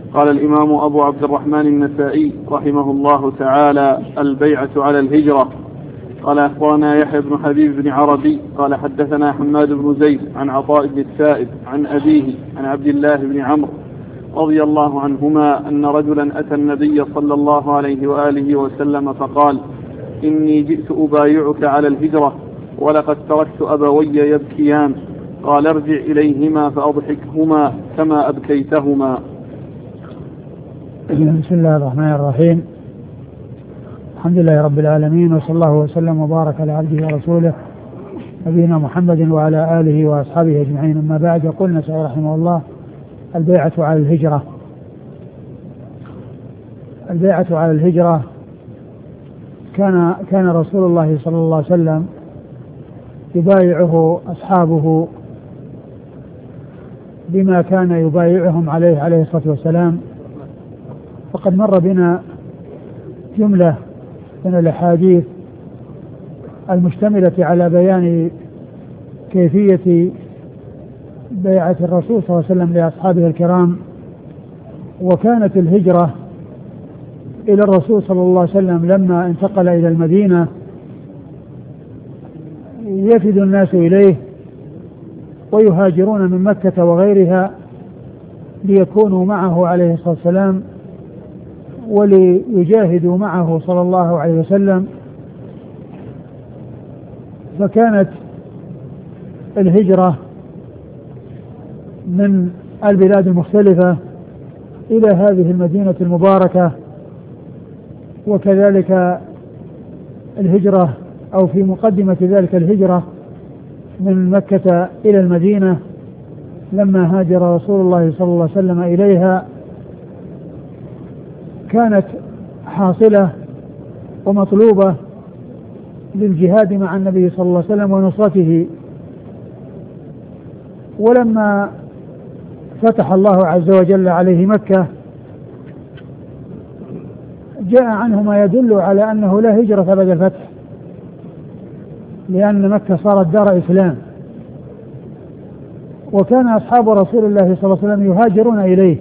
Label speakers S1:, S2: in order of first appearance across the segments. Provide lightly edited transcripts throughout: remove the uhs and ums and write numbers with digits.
S1: قال الإمام أبو عبد الرحمن النسائي رحمه الله تعالى: البيعة على الهجرة. قال أخبرنا يحيى بن حبيب بن عربي قال حدثنا حماد بن زيد عن عطاء بن السائب عن أبيه عن عبد الله بن عمرو رضي الله عنهما أن رجلا أتى النبي صلى الله عليه وآله وسلم فقال: إني جئت أبايعك على الهجرة ولقد تركت أبوي يبكيان. قال: ارجع إليهما فأضحكهما كما أبكيتهما.
S2: بسم الله الرحمن الرحيم. الحمد لله رب العالمين، وصلى الله وسلم وبارك على عبده ورسوله نبينا محمد وعلى آله وأصحابه أجمعين. أما بعد، يقول النسائي رحمه الله: البيعة على الهجرة. البيعة على الهجرة كان رسول الله صلى الله عليه وسلم يبايعه أصحابه بما كان يبايعهم عليه الصلاة والسلام. وقد مر بنا جملة من الأحاديث المشتملة على بيان كيفية بيعة الرسول صلى الله عليه وسلم لأصحابه الكرام. وكانت الهجرة إلى الرسول صلى الله عليه وسلم لما انتقل إلى المدينة يفد الناس إليه ويهاجرون من مكة وغيرها ليكونوا معه عليه الصلاة والسلام وليجاهدوا معه صلى الله عليه وسلم. فكانت الهجرة من البلاد المختلفة إلى هذه المدينة المباركة، وكذلك الهجرة أو في مقدمة ذلك الهجرة من مكة إلى المدينة لما هاجر رسول الله صلى الله عليه وسلم إليها، كانت حاصلة ومطلوبة للجهاد مع النبي صلى الله عليه وسلم ونصرته. ولما فتح الله عز وجل عليه مكة جاء عنه ما يدل على أنه لا هجرة بعد الفتح، لأن مكة صارت دار إسلام، وكان أصحاب رسول الله صلى الله عليه وسلم يهاجرون إليه،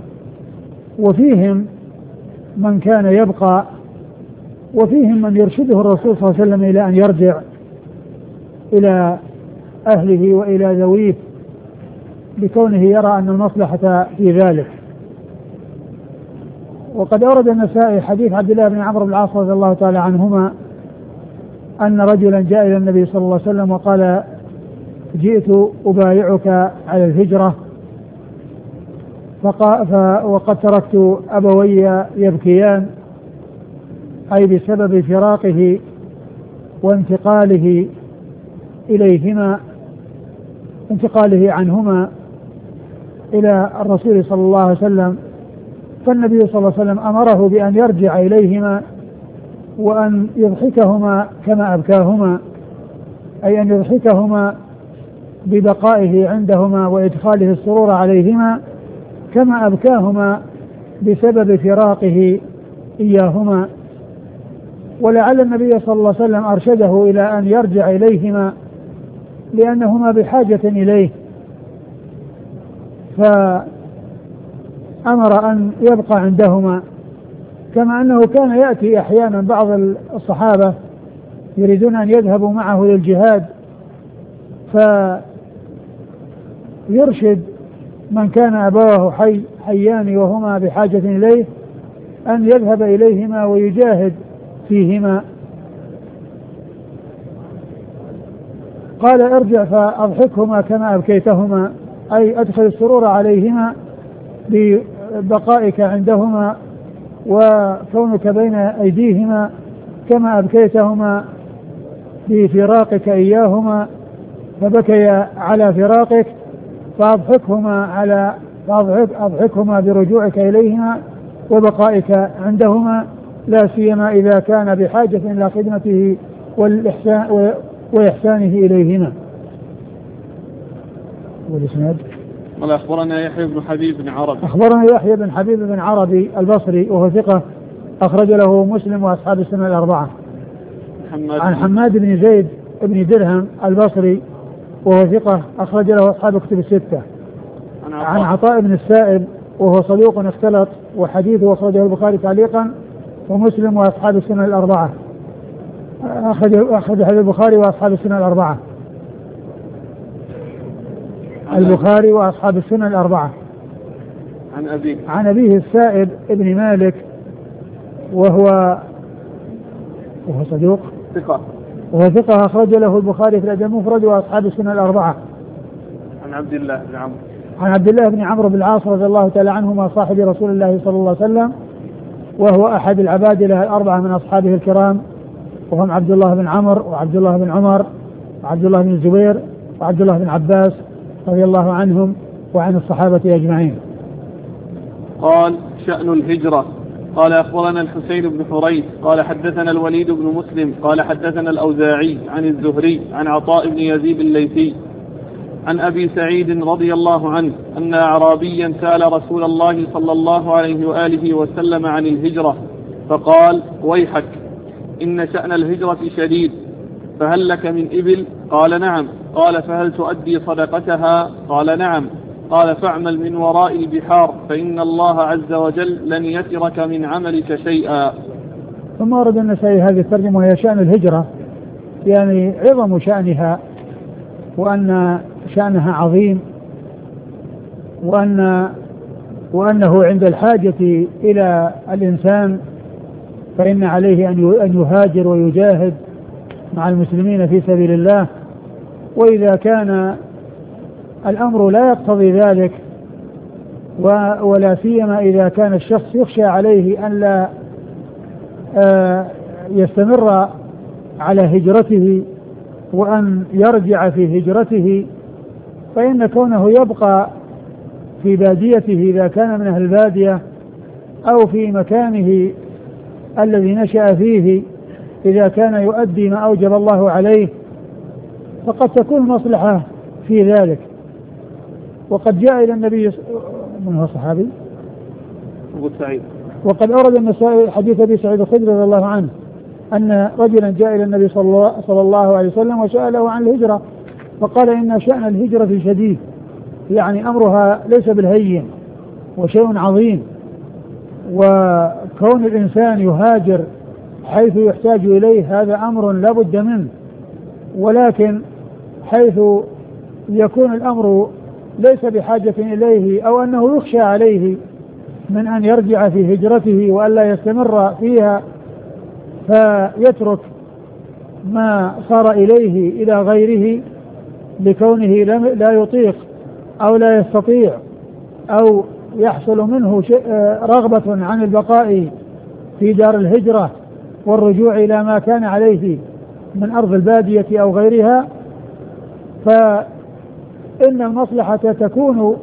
S2: وفيهم من كان يبقى وفيهم من يرشده الرسول صلى الله عليه وسلم إلى أن يرجع إلى أهله وإلى ذويه بكونه يرى أن المصلحة في ذلك. وقد أورد النسائي حديث عبد الله بن عمرو بن العاص رضي الله تعالى عنهما أن رجلا جاء إلى النبي صلى الله عليه وسلم وقال: جئت أبايعك على الهجرة وقد تركت أبوي يبكيان، أي بسبب فراقه وانتقاله إليهما، انتقاله عنهما إلى الرسول صلى الله عليه وسلم. فالنبي صلى الله عليه وسلم أمره بأن يرجع إليهما وأن يضحكهما كما أبكاهما، أي أن يضحكهما ببقائه عندهما وإدخاله السرور عليهما كما أبكاهما بسبب فراقه إياهما. ولعل النبي صلى الله عليه وسلم أرشده إلى أن يرجع إليهما لأنهما بحاجة إليه، فأمر أن يبقى عندهما. كما أنه كان يأتي أحيانا بعض الصحابة يريدون أن يذهبوا معه للجهاد، فيرشد من كان أبواه حيان وهما بحاجة إليه أن يذهب إليهما ويجاهد فيهما. قال: ارجع فأضحكهما كما أبكيتهما، أي أدخل السرور عليهما ببقائك عندهما وكونك بين أيديهما كما أبكيتهما بفراقك إياهما، فبكيا على فراقك، فأضحكهما برجوعك إليهما وبقائك عندهما، لا سيما إذا كان بحاجة إلى خدمته وإحسانه إليهما. والإسناد:
S1: قال أخبرنا يحيى بن حبيب بن عربي.
S2: أخبرنا يحيى بن حبيب بن عربي البصري وهو ثقة أخرج له مسلم وأصحاب السنة الأربعة. عن حماد بن زيد بن درهم البصري وهو ثقة أخرج له أصحاب كتب الستة. عن عطاء بن السائب وهو صدوق اختلط، وحديثه أخرجه البخاري تعليقا ومسلم وأصحاب السنن الأربعة. أخرج حديث البخاري وأصحاب السنن الأربعة. البخاري وأصحاب السنن الأربعة. عن أبيه السائب ابن مالك وهو صدوق ثقة أخرج له البخاري في الأدب المفرد وأصحاب السنن الأربعة.
S1: عن عبد
S2: الله بن عمرو بن العاص رضي الله تعالى عنهما صاحب رسول الله صلى الله عليه وسلم، وهو أحد العبادلة الأربعة من أصحابه الكرام، وهم عبد الله بن عمرو وعبد الله بن عمر وعبد الله بن الزبير وعبد الله بن عباس رضي الله عنهم وعن الصحابة أجمعين.
S1: قال: شأن الهجرة. قال: أخبرنا الحسين بن حريث قال حدثنا الوليد بن مسلم قال حدثنا الأوزاعي عن الزهري عن عطاء بن يزيد الليثي عن أبي سعيد رضي الله عنه أن أعرابيا سأل رسول الله صلى الله عليه وآله وسلم عن الهجرة فقال: ويحك، إن شأن الهجرة شديد، فهل لك من إبل؟ قال: نعم. قال: فهل تؤدي صدقتها؟ قال: نعم. قال: فاعمل من وراء البحار، فإن الله عز وجل لن يترك من عملك شيئا.
S2: ثم ورد النسائي هذه الترجمة وهي شأن الهجرة، يعني عظم شأنها، وأن شأنها عظيم، وأنه عند الحاجة إلى الإنسان فإن عليه أن يهاجر ويجاهد مع المسلمين في سبيل الله. وإذا كان الأمر لا يقتضي ذلك، ولا سيما إذا كان الشخص يخشى عليه أن لا يستمر على هجرته وأن يرجع في هجرته، فإن كونه يبقى في باديته إذا كان من أهل البادية أو في مكانه الذي نشأ فيه إذا كان يؤدي ما أوجب الله عليه فقد تكون مصلحة في ذلك. وقد جاء إلى النبي من هو صحابي
S1: أبو سعيد،
S2: وقد أورد النسائي حديث أبي سعيد الخدري رضي الله عنه أن رجلا جاء إلى النبي صلى الله عليه وسلم وسأله عن الهجرة فقال: إن شأن الهجرة شديد، يعني أمرها ليس بالهين وشيء عظيم، وكون الإنسان يهاجر حيث يحتاج إليه هذا أمر لا بد منه، ولكن حيث يكون الأمر ليس بحاجة إليه أو أنه يخشى عليه من أن يرجع في هجرته وألا يستمر فيها فيترك ما صار إليه إلى غيره لكونه لا يطيق أو لا يستطيع أو يحصل منه رغبة عن البقاء في دار الهجرة والرجوع إلى ما كان عليه من أرض البادية أو غيرها، فإن المصلحة تكون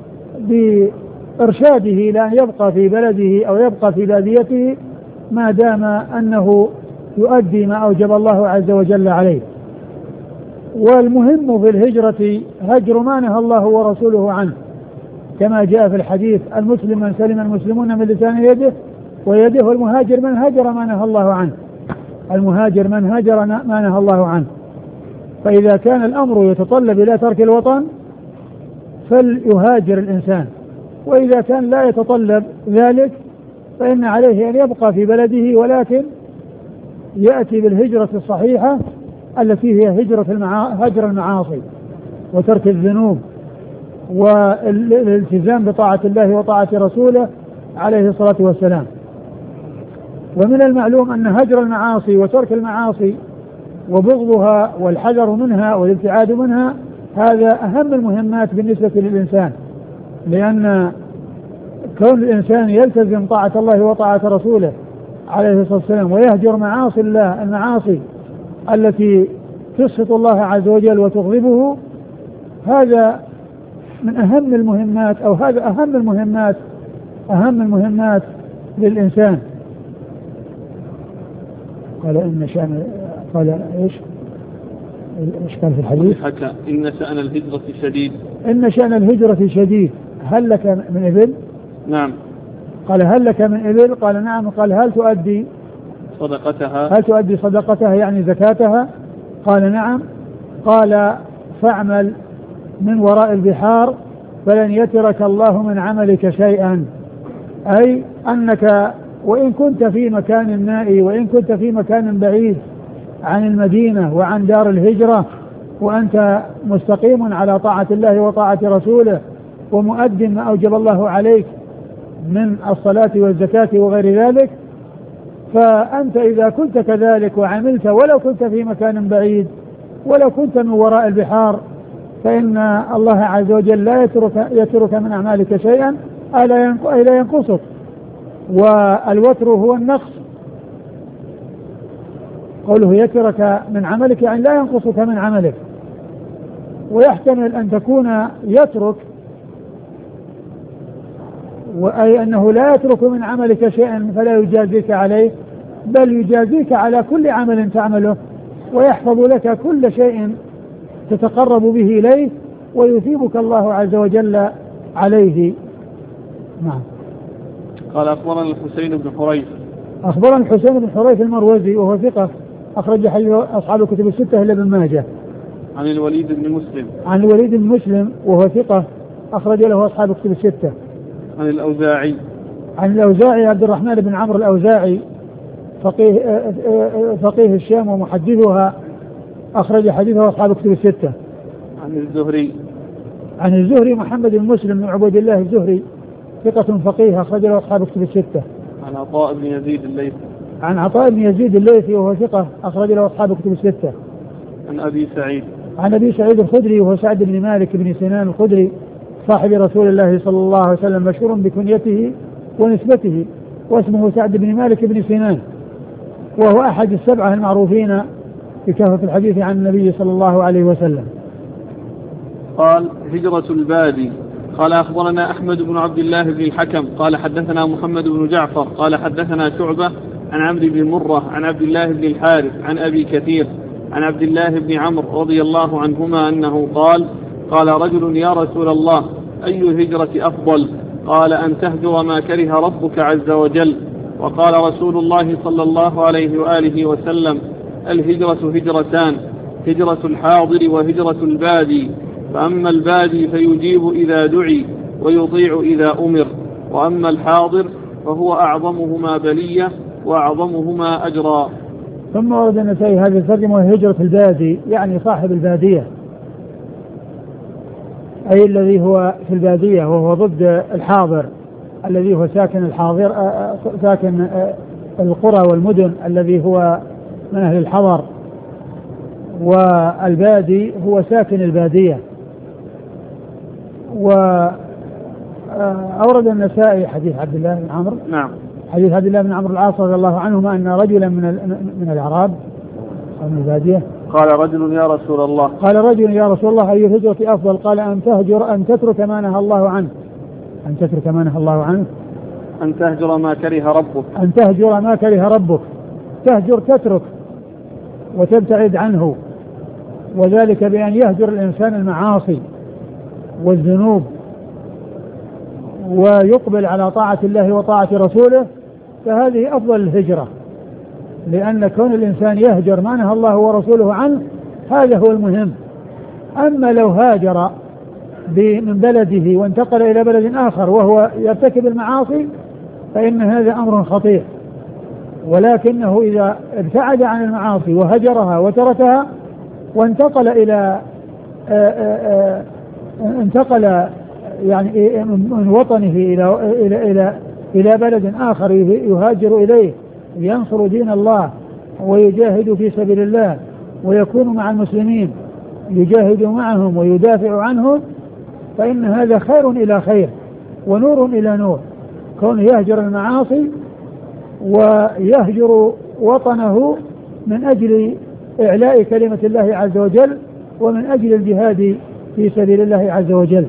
S2: بإرشاده إلى أن يبقى في بلده أو يبقى في باديته ما دام أنه يؤدي ما أوجب الله عز وجل عليه. والمهم في الهجرة هجر ما نهى الله ورسوله عنه، كما جاء في الحديث: المسلم من سلم المسلمون من لسان يده ويده، والمهاجر من هجر ما نهى الله عنه. المهاجر من هجر ما نهى الله عنه. فإذا كان الأمر يتطلب إلى ترك الوطن فليهاجر الإنسان، وإذا كان لا يتطلب ذلك فإن عليه أن يبقى في بلده، ولكن يأتي بالهجرة الصحيحة التي هي هجر المعاصي وترك الذنوب والالتزام بطاعة الله وطاعة رسوله عليه الصلاة والسلام. ومن المعلوم أن هجر المعاصي وترك المعاصي وبغضها والحذر منها والابتعاد منها هذا أهم المهمات بالنسبة للإنسان، لأن كون الإنسان يلتزم طاعة الله وطاعة رسوله عليه الصلاة والسلام ويهجر معاصي الله، المعاصي التي تسخط الله عز وجل وتغضبه، هذا من أهم المهمات، أو هذا أهم المهمات للإنسان. قال إن شأن، قال إيش قال في الحديث؟
S1: إن شأن الهجرة شديد.
S2: إن شأن الهجرة شديد، هل لك من إبل؟
S1: نعم.
S2: قال: هل لك من إبل؟ قال: نعم. قال: هل تؤدي صدقتها يعني زكاتها؟ قال: نعم. قال: فاعمل من وراء البحار، فلن يترك الله من عملك شيئا، أي أنك وإن كنت في مكان نائي وإن كنت في مكان بعيد عن المدينة وعن دار الهجرة وأنت مستقيم على طاعة الله وطاعة رسوله ومؤد ما أوجب الله عليك من الصلاة والزكاة وغير ذلك، فأنت إذا كنت كذلك وعملت ولو كنت في مكان بعيد ولو كنت من وراء البحار فإن الله عز وجل لا يترك من أعمالك شيئا أي لا ينقصك. والوتر هو النقص، قوله يترك من عملك يعني لا ينقصك من عملك. ويحتمل أن تكون يترك أي أنه لا يترك من عملك شيئا فلا يجازيك عليه، بل يجازيك على كل عمل تعمله ويحفظ لك كل شيء تتقرب به إليه ويثيبك الله عز وجل عليه. نعم.
S1: قال أخبرنا الحسين بن حريث.
S2: أخبرنا الحسين بن حريث المروزي وهو ثقة أخرج أصحاب الكتب الستة إلا ابن ماجه.
S1: عن الوليد بن مسلم.
S2: عن الوليد بن مسلم وهو ثقة أخرج له أصحاب الكتب الستة.
S1: عن الأوزاعي.
S2: عن الأوزاعي عبد الرحمن بن عمرو الأوزاعي فقيه الشام ومحدثها أخرج حديثه أصحاب الكتب الستة.
S1: عن الزهري.
S2: عن الزهري محمد بن مسلم بن عبيد الله الزهري ثقة فقيه أخرج له أصحاب الكتب الستة.
S1: عن عطاء بن يزيد الليثي.
S2: عن عطاء بن يزيد الليثي وهو ثقة أخرج له أصحاب الكتب الستة.
S1: عن أبي سعيد.
S2: عن أبي سعيد الخدري وهو سعد بن مالك بن سنان الخدري صاحب رسول الله صلى الله عليه وسلم مشهور بكنيته ونسبته، واسمه سعد بن مالك بن سنان، وهو أحد السبعة المعروفين بكثرة الحديث عن النبي صلى الله عليه وسلم.
S1: قال هجرة البادي. قال أخبرنا أحمد بن عبد الله بن الحكم قال حدثنا محمد بن جعفر قال حدثنا شعبة عن عمرو بن مرة عن عبد الله بن الحارث عن أبي كثير عن عبد الله بن عمرو رضي الله عنهما أنه قال رجل يا رسول الله أي الهجرة أفضل؟ قال أن تهجر ما كره ربك عز وجل. وقال رسول الله صلى الله عليه وآله وسلم الهجرة هجرتان، هجرة الحاضر وهجرة البادي، فأما البادي فيجيب إذا دعي ويطيع إذا أمر، وأما الحاضر فهو أعظمهما بلية وأعظمهما أجرا.
S2: ثم ورد النسائي هذه الترجمة هجرة البادي يعني صاحب البادية، أي الذي هو في البادية وهو ضد الحاضر الذي هو ساكن الحاضر ساكن القرى والمدن الذي هو من أهل الحضر، والبادي هو ساكن البادية. وأورد النسائي حديث عبد الله بن عمرو.
S1: نعم.
S2: حديث عبد الله بن عمرو العاص رضي الله عنهما أن رجلا من الأعراب أو من البادية
S1: قال رجل يا رسول الله.
S2: قال رجل يا رسول الله أي الهجرة أفضل؟ قال أن تترك ما نهى الله عنه. أن تترك ما نهى الله عنه.
S1: أن تهجر ما كره ربك.
S2: أن تهجر ما كره ربك. تهجر تترك وتبتعد عنه، وذلك بأن يهجر الإنسان المعاصي والذنوب ويقبل على طاعة الله وطاعة رسوله، فهذه أفضل الهجرة، لأن كون الإنسان يهجر ما نهى الله ورسوله عنه هذا هو المهم. أما لو هاجر من بلده وانتقل إلى بلد آخر وهو يرتكب المعاصي فإن هذا أمر خطير، ولكنه إذا ابتعد عن المعاصي وهجرها وتركها وانتقل انتقل يعني من وطنه إلى بلد آخر يهاجر إليه ينصر دين الله ويجاهد في سبيل الله ويكون مع المسلمين يجاهد معهم ويدافع عنهم، فإن هذا خير إلى خير ونور إلى نور، كونه يهجر المعاصي ويهجر وطنه من أجل إعلاء كلمة الله عز وجل ومن أجل الجهاد في سبيل الله عز وجل.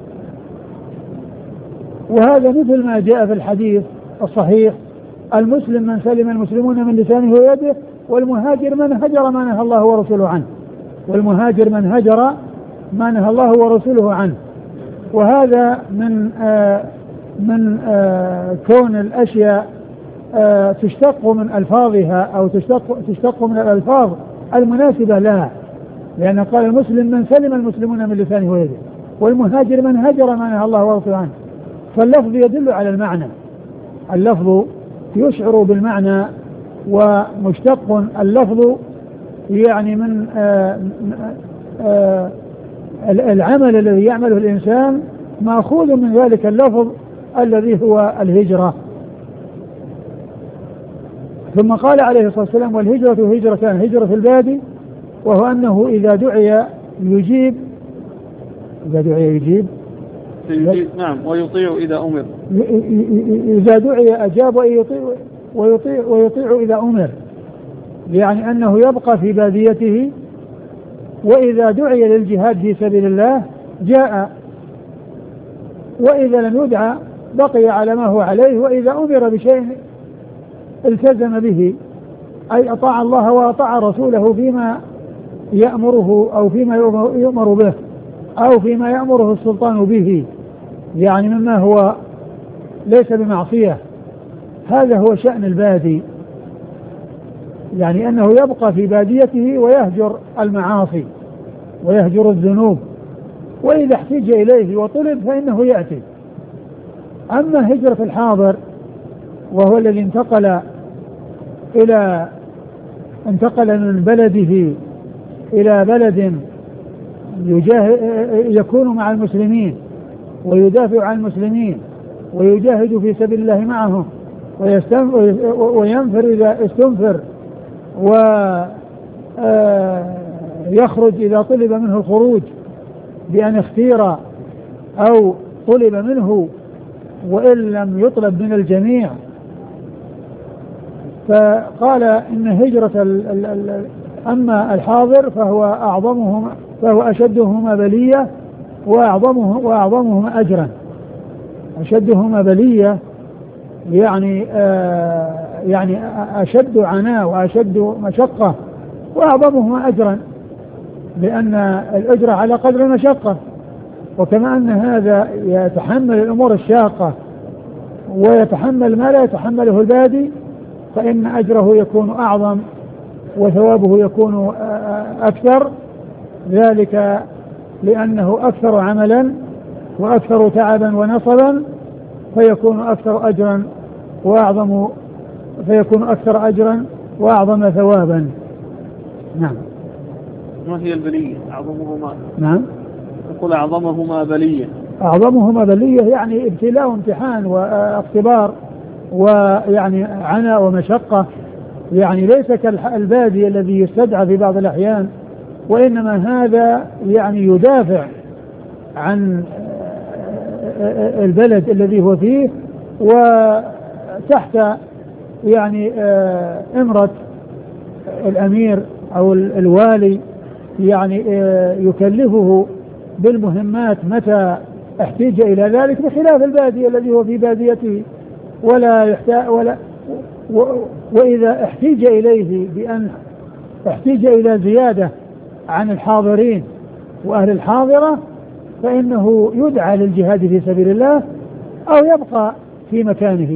S2: وهذا مثل ما جاء في الحديث الصحيح المسلم من سلم المسلمون من لسانه ويده، والمهاجر من هجر ما نهى الله ورسوله عنه. والمهاجر من هجر ما نهى الله ورسوله عنه. وهذا من كون الأشياء تشتق من ألفاظها أو تشتق من الألفاظ المناسبة لها، لأن قال المسلم من سلم المسلمون من لسانه ويده، والمهاجر من هجر ما نهى الله ورسوله عنه. فاللفظ يدل على المعنى، اللفظ يشعر بالمعنى، ومشتق اللفظ يعني من العمل الذي يعمله الإنسان مأخوذ من ذلك اللفظ الذي هو الهجرة. ثم قال عليه الصلاة والسلام: والهجرة هجرتان، هجرة البادي وهو أنه إذا دعي يجيب،
S1: نعم، ويطيع إذا أمر،
S2: إذا دعي أجاب ويطيع إذا أمر، يعني أنه يبقى في باديته، وإذا دعي للجهاد في سبيل الله جاء، وإذا لم يدعى بقي على ما هو عليه، وإذا أمر بشيء التزم به، أي أطاع الله وأطاع رسوله فيما يأمره أو فيما يؤمر به أو فيما يأمره السلطان به، يعني مما هو ليس بمعصية. هذا هو شأن البادي، يعني أنه يبقى في باديته ويهجر المعاصي ويهجر الذنوب، وإذا احتج إليه وطلب فإنه يأتي. أما هجرة الحاضر وهو الذي انتقل من بلده إلى بلد يكون مع المسلمين ويدافع عن المسلمين ويجاهد في سبيل الله معهم وينفر إذا استنفر ويخرج إذا طلب منه الخروج بأن اختير أو طلب منه وإن لم يطلب من الجميع. فقال إن هجرة أما الحاضر فهو أشدهما بلية وأعظمهما أجرا. أشدهما بلية يعني أشد عناء وأشد مشقة، وأعظمهما أجرا، لأن الأجر على قدر المشقة. وكما أن هذا يتحمل الأمور الشاقة ويتحمل ما لا يتحمله البادي، فإن أجره يكون أعظم وثوابه يكون أكثر، ذلك لأنه أكثر عملا وأكثر تعبا ونصبا، فيكون أكثر أجرا وأعظم ثوابا. نعم.
S1: ما هي البلية؟ أعظمهما.
S2: نعم.
S1: يقول أعظمهما بلية.
S2: أعظمهما بلية يعني ابتلاء وامتحان واختبار، ويعني عناء ومشقة، يعني ليس كالبادي الذي يستدعى في بعض الأحيان، وإنما هذا يعني يدافع عن البلد الذي هو فيه وتحت يعني إمرة الأمير أو الوالي، يعني يكلفه بالمهمات متى احتاج إلى ذلك، بخلاف البادي الذي هو في باديته ولا يحتاج وإذا احتاج إليه بأن احتاج إلى زيادة عن الحاضرين وأهل الحاضرة فإنه يدعى للجهاد في سبيل الله أو يبقى في مكانه.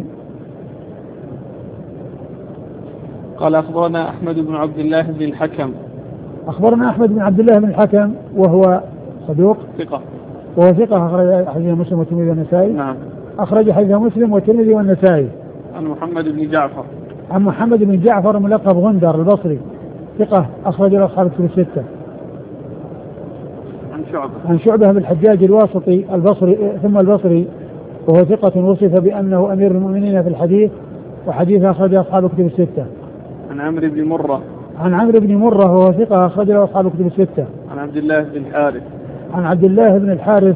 S1: قال أخبرنا أحمد بن عبد الله بن الحكم.
S2: أخبرنا أحمد بن عبد الله بن الحكم وهو صدوق ثقة، وهو ثقة، أخرج حديث مسلم والترمذي والنسائي.
S1: نعم.
S2: أخرج حديث مسلم والترمذي والنسائي.
S1: عن محمد بن جعفر.
S2: عن محمد بن جعفر ملقب غندر البصري، ثقة، أخرج له أصحاب الكتب الستة. عن شعبة بن الحجاج الواسطي البصري ثم البصري، وهو ثقة وصف بأنه أمير المؤمنين في الحديث، وحديثه أخرج أصحاب الكتب الستة.
S1: عن عمرو بن مرة.
S2: عن عمرو بن مرة وهو ثقة، أخرج له أصحاب الكتب الستة.
S1: عن عبد الله بن الحارث.
S2: عن عبد الله بن الحارث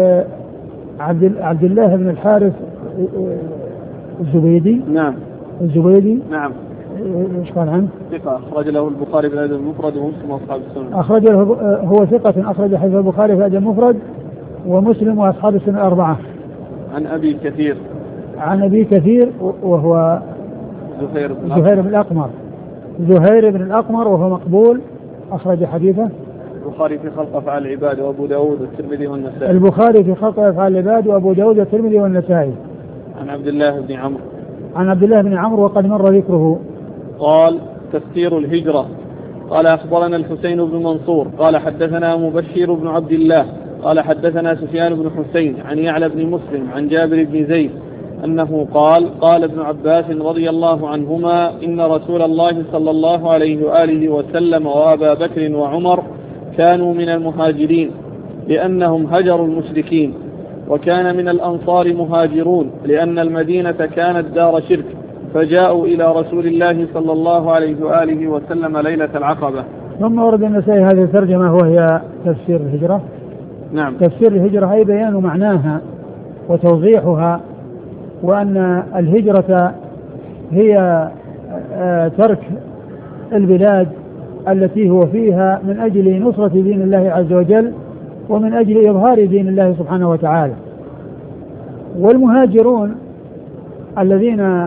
S2: عبد الله بن الحارث الزبيدي.
S1: نعم.
S2: الزبيدي.
S1: نعم.
S2: ايش قال عنه؟
S1: ثقة، أخرج له البخاري في الأدب المفرد ومسلم وأصحاب السنن.
S2: أخرج له هو ثقة، أخرج حديث البخاري في الأدب المفرد ومسلم وأصحاب السنن الأربعة.
S1: عن أبي كثير.
S2: عن أبي كثير وهو زهير بن الأقمر. زهير بن الأقمر وهو مقبول، أخرج حديثه
S1: البخاري في خلق أفعال العباد وأبو داود والترمذي والنسائي.
S2: البخاري في خلق أفعال العباد وأبو داود والترمذي والنسائي.
S1: عن عبد الله بن عمرو.
S2: عن عبد الله بن عمرو وقد مر ذكره.
S1: قال: تفسير الهجرة. قال: أخبرنا الحسين بن منصور قال: حدثنا مبشر بن عبد الله قال حدثنا سفيان بن حسين عن يعلى بن مسلم عن جابر بن زيد أنه قال ابن عباس رضي الله عنهما إن رسول الله صلى الله عليه وآله وسلم وأبا بكر وعمر كانوا من المهاجرين لأنهم هجروا المشركين، وكان من الأنصار مهاجرون لأن المدينة كانت دار شرك، فجاءوا إلى رسول الله صلى الله عليه وآله وسلم ليلة العقبة.
S2: ثم ورد النسائي هذه الترجمة وهي تفسير الهجرة.
S1: نعم.
S2: تفسير الهجرة أي بيان معناها وتوضيحها، وأن الهجرة هي ترك البلاد التي هو فيها من أجل نصرة دين الله عز وجل ومن أجل إظهار دين الله سبحانه وتعالى. والمهاجرون الذين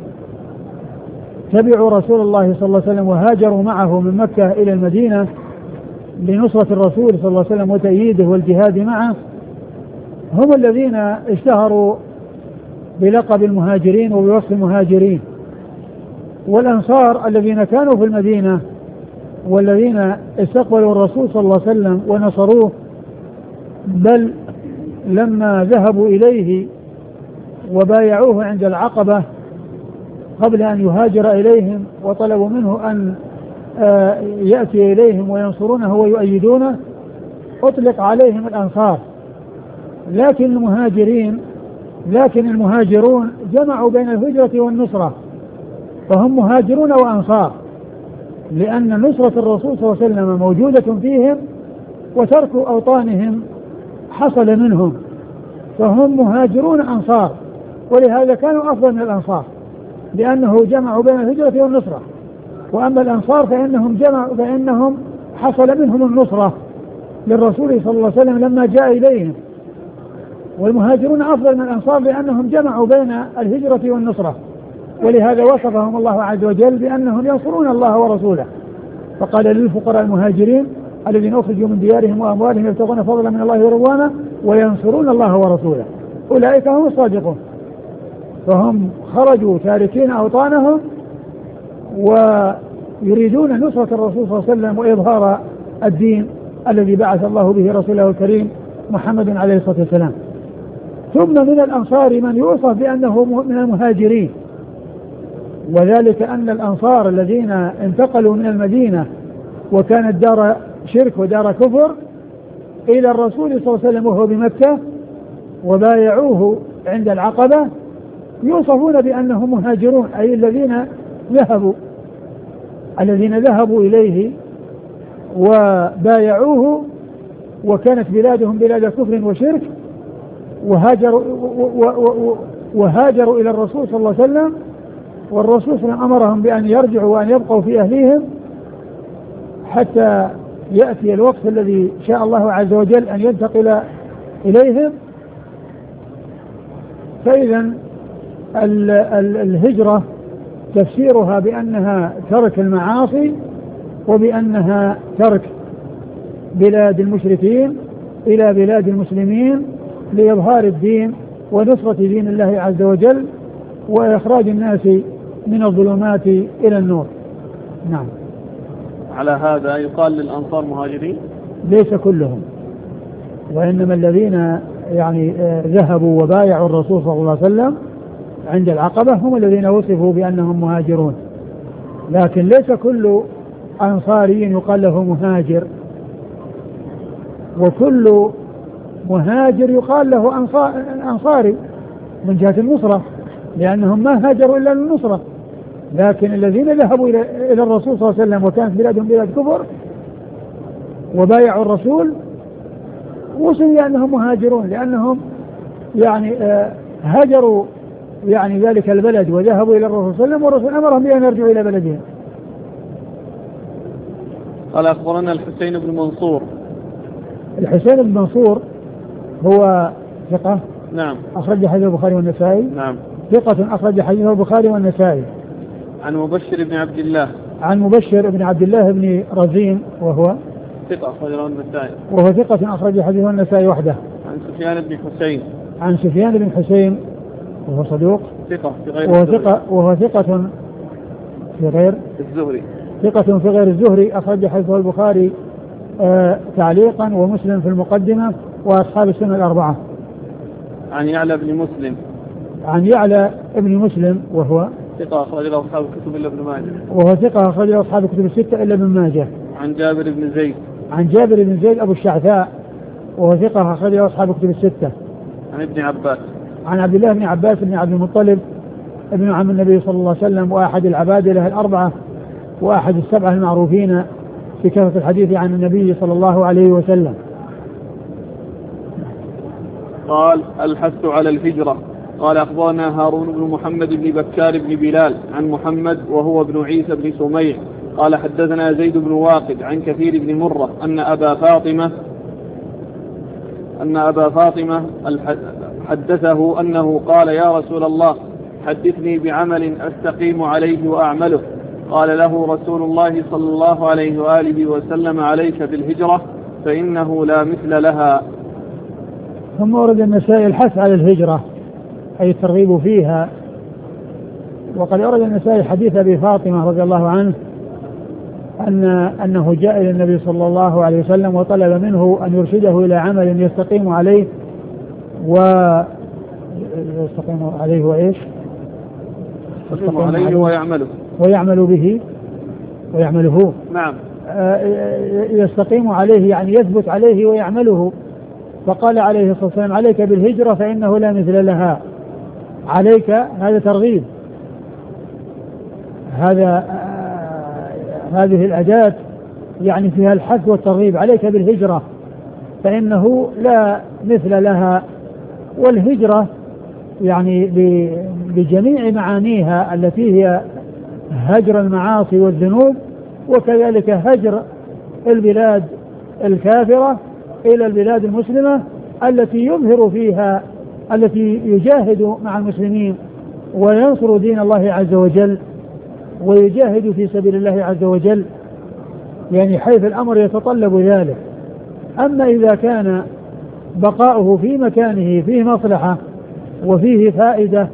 S2: تبعوا رسول الله صلى الله عليه وسلم وهاجروا معه من مكة إلى المدينة لنصرة الرسول صلى الله عليه وسلم وتأييده والجهاد معه هم الذين اشتهروا بلقب المهاجرين وبوصف المهاجرين. والأنصار الذين كانوا في المدينة والذين استقبلوا الرسول صلى الله عليه وسلم ونصروه، بل لما ذهبوا إليه وبايعوه عند العقبة قبل أن يهاجر إليهم وطلبوا منه أن يأتي إليهم وينصرونه ويؤيدونه، أطلق عليهم الأنصار. لكن المهاجرون جمعوا بين الهجرة والنصرة، فهم مهاجرون وأنصار، لأن نصرة الرسول صلى الله عليه وسلم موجودة فيهم وترك أوطانهم حصل منهم، فهم مهاجرون أنصار، ولهذا كانوا أفضل من الأنصار لأنه جمعوا بين الهجرة والنصرة. وأما الأنصار فإنهم حصل منهم النصرة للرسول صلى الله عليه وسلم لما جاء إليهم. والمهاجرون أفضل من الأنصار لأنهم جمعوا بين الهجرة والنصرة، ولهذا وصفهم الله عز وجل بأنهم ينصرون الله ورسوله، فقال للفقراء المهاجرين الذين أخرجوا من ديارهم وأموالهم يبتغون فضلا من الله ورضوانه وينصرون الله ورسوله أولئك هم الصادقون. فهم خرجوا تاركين أوطانهم ويريدون نصرة الرسول صلى الله عليه وسلم وإظهار الدين الذي بعث الله به رسوله الكريم محمد عليه الصلاة والسلام. ثم من الأنصار من يوصف بأنه من المهاجرين، وذلك أن الأنصار الذين انتقلوا من المدينة وكانت دار شرك ودار كفر إلى الرسول صلى الله عليه وسلم وهو بمكة وبايعوه عند العقبة يوصفون بأنهم مهاجرون، أي الذين ذهبوا إليه وبايعوه وكانت بلادهم بلاد كفر وشرك وهاجروا إلى الرسول صلى الله عليه وسلم، والرسول صلى الله عليه وسلم أمرهم بأن يرجعوا وأن يبقوا في أهليهم حتى يأتي الوقت الذي شاء الله عز وجل أن ينتقل إليهم. فإذا الهجرة تفسيرها بأنها ترك المعاصي وبأنها ترك بلاد المشركين إلى بلاد المسلمين لإظهار الدين ونصرة دين الله عز وجل وإخراج الناس من الظلمات إلى النور. نعم.
S1: على هذا يقال للأنصار مهاجرين؟
S2: ليس كلهم، وإنما الذين ذهبوا وبايعوا الرسول صلى الله عليه وسلم عند العقبة هم الذين وصفوا بأنهم مهاجرون، لكن ليس كل أنصاري يقال له مهاجر، وكل مهاجر يقال له أنصاري من جهة النصرة، لأنهم ما هاجروا إلا للنصرة. لكن الذين ذهبوا إلى الرسول صلى الله عليه وسلم وكانت بلادهم بلاد كفر وبايعوا الرسول وصلوا بأنهم مهاجرون، لأنهم هاجروا ذلك البلد وذهبوا إلى الرسول صلى الله عليه وسلم والرسول أمرهم بأن يرجعوا إلى بلدهم.
S1: قال أخبرنا الحسين بن منصور.
S2: الحسين بن منصور هو ثقة.
S1: نعم.
S2: أخرج حديث البخاري والنسائي.
S1: نعم.
S2: ثقة أخرج حديث البخاري والنسائي.
S1: عن مبشر بن عبد الله.
S2: عن مبشر بن عبد الله بن رزين وهو
S1: ثقة أخرجه النسائي.
S2: وهو ثقة أخرج حديث النسائي وحده.
S1: عن سفيان بن حسين.
S2: عن سفيان بن حسين وهو صدوق.
S1: ثقة في غير
S2: وهو ثقة في غير
S1: الزهري.
S2: ثقة في غير الزهري أخرج حديثه البخاري تعليقا، ومسلم في المقدمة، وأصحاب السنة الأربعة.
S1: عن يعلى بن مسلم.
S2: عن يعلى ابن مسلم وهو
S1: ثقة أخرج له أصحاب الكتب إلا ابن ماجه.
S2: وهو ثقة أخرج له أصحاب الكتب الستة إلا ابن ماجه.
S1: عن جابر بن زيد.
S2: عن جابر بن زيد أبو الشعثاء وهو ثقة أخرج له أصحاب الكتب الستة.
S1: عن ابن عباس.
S2: عن عبد الله بن عباس بن عبد المطلب ابن عم النبي صلى الله عليه وسلم، وأحد العبادلة الأربعة، وأحد السبعة المعروفين في كثرة الحديث عن النبي صلى الله عليه وسلم.
S1: قال: الحث على الهجرة. قال: أخبرنا هارون بن محمد بن بكار بن بلال عن محمد وهو ابن عيسى بن سميع قال: حدثنا زيد بن واقد عن كثير بن مرة أن أبا فاطمة حدثه أنه قال: يا رسول الله، حدثني بعمل أستقيم عليه وأعمله. قال له رسول الله صلى الله عليه وآله وسلم: عليك بالهجرة فإنه لا مثل لها.
S2: ثم ورد النسائي الحث على الهجرة أي الترغيب فيها. وقد أورد النسائي حديث أبي فاطمة رضي الله عنه أنه جاء إلى النبي صلى الله عليه وسلم وطلب منه أن يرشده إلى عمل يستقيم عليه ويستقيم عليه وإيش؟
S1: يستقيم عليه
S2: ويعمل به ويعمله.
S1: نعم.
S2: يستقيم عليه يعني يثبت عليه ويعمله. فقال عليه الصلاة والسلام: عليك بالهجرة فإنه لا مثل لها. عليك هذا ترغيب، هذه الأداة يعني فيها الحث والترغيب. عليك بالهجرة فإنه لا مثل لها. والهجرة يعني بجميع معانيها التي هي هجر المعاصي والذنوب، وكذلك هجر البلاد الكافرة إلى البلاد المسلمة التي يظهر فيها، التي يجاهد مع المسلمين وينصر دين الله عز وجل ويجاهد في سبيل الله عز وجل، يعني حيث الأمر يتطلب ذلك. أما إذا كان بقاؤه في مكانه فيه مصلحة وفيه فائدة